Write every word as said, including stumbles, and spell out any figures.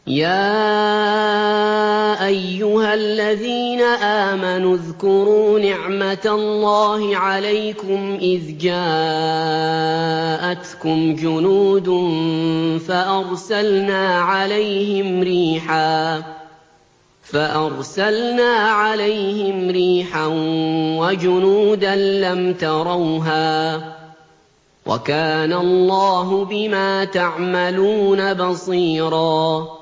يَا أَيُّهَا الَّذِينَ آمَنُوا اذْكُرُوا نِعْمَةَ اللَّهِ عَلَيْكُمْ إِذْ جَاءَتْكُمْ جُنُودٌ فَأَرْسَلْنَا عَلَيْهِمْ رِيحًا وَجُنُودًا لَّمْ تَرَوْهَا ۚ وَكَانَ اللَّهُ بِمَا تَعْمَلُونَ بَصِيرًا